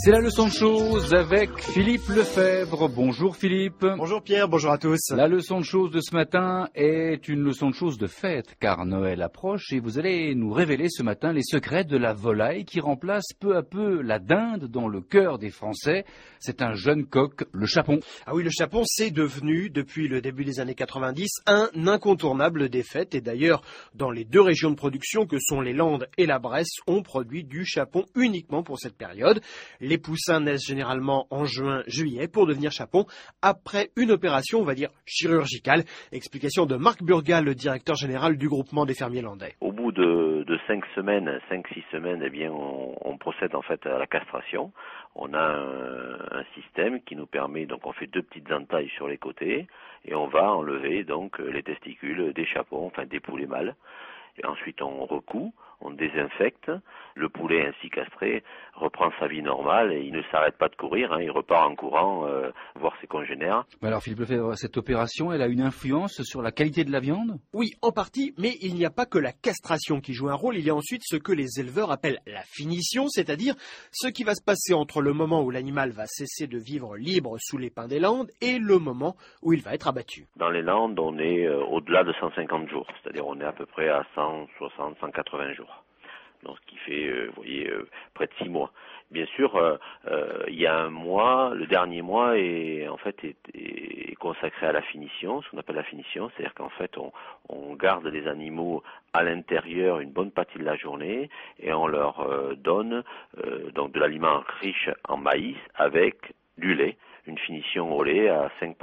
C'est la leçon de choses avec Philippe Lefebvre. Bonjour Philippe. Bonjour Pierre, bonjour à tous. La leçon de choses de ce matin est une leçon de choses de fête car Noël approche et vous allez nous révéler ce matin les secrets de la volaille qui remplace peu à peu la dinde dans le cœur des Français. C'est un jeune coq, le chapon. Ah oui, le chapon, c'est devenu, depuis le début des années 90, un incontournable des fêtes. Et d'ailleurs, dans les deux régions de production que sont les Landes et la Bresse, on produit du chapon uniquement pour cette période. Les poussins naissent généralement en juin-juillet pour devenir chapon après une opération, on va dire, chirurgicale. Explication de Marc Burgal, le directeur général du groupement des fermiers landais. Au bout de 5 semaines, 5-6 semaines, eh bien, on procède en fait à la castration. On a un système qui nous permet, donc on fait 2 petites entailles sur les côtés et on va enlever donc les testicules des chapons, enfin des poulets mâles. Et ensuite on recoud, on désinfecte, le poulet ainsi castré reprend sa vie normale et il ne s'arrête pas de courir, il repart en courant voir ses congénères. Mais alors Philippe Lefebvre, cette opération, elle a une influence sur la qualité de la viande ? Oui, en partie, mais il n'y a pas que la castration qui joue un rôle, il y a ensuite ce que les éleveurs appellent la finition, c'est-à-dire ce qui va se passer entre le moment où l'animal va cesser de vivre libre sous les pins des Landes et le moment où il va être abattu. Dans les Landes, on est au-delà de 150 jours, c'est-à-dire on est à peu près à 160, 180 jours. Donc ce qui fait, près de 6 mois. Bien sûr, il y a un mois, le dernier mois est consacré à la finition, ce qu'on appelle la finition, c'est-à-dire qu'en fait on garde les animaux à l'intérieur une bonne partie de la journée et on leur donne donc de l'aliment riche en maïs avec du lait. Une finition au lait à 5%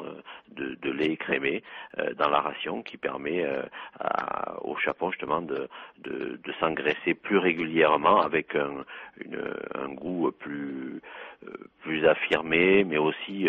de lait écrémé dans la ration qui permet au chapon justement de s'engraisser plus régulièrement avec un goût plus affirmé, mais aussi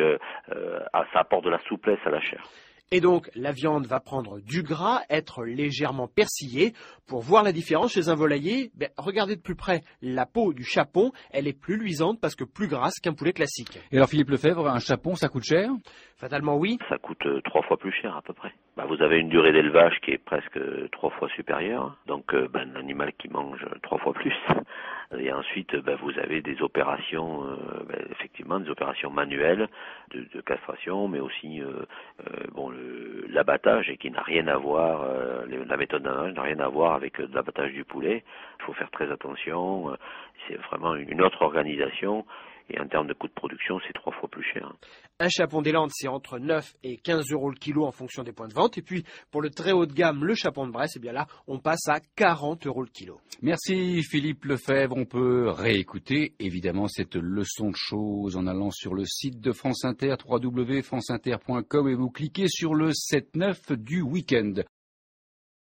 ça apporte de la souplesse à la chair. Et donc, la viande va prendre du gras, être légèrement persillée. Pour voir la différence chez un volailler, regardez de plus près la peau du chapon. Elle est plus luisante parce que plus grasse qu'un poulet classique. Et alors Philippe Lefebvre, un chapon, ça coûte cher ? Fatalement oui. Ça coûte 3 fois plus cher à peu près. Vous avez une durée d'élevage qui est presque 3 fois supérieure. Donc un animal qui mange 3 fois plus. Et ensuite, vous avez des opérations, effectivement, des opérations manuelles de castration, mais aussi l'abattage, et qui n'a rien à voir, la méthode d'abattage n'a rien à voir avec l'abattage du poulet. Il faut faire très attention, c'est vraiment une autre organisation, et en termes de coût de production, c'est 3 fois plus cher. Un chapon des Landes, c'est entre 9 et 15 euros le kilo en fonction des points de vente. Et puis, pour le très haut de gamme, le chapon de Bresse, là, on passe à 40 euros le kilo. Merci Philippe Lefebvre. On peut réécouter évidemment cette leçon de choses en allant sur le site de France Inter, www.franceinter.com, et vous cliquez sur le 7-9 du week-end.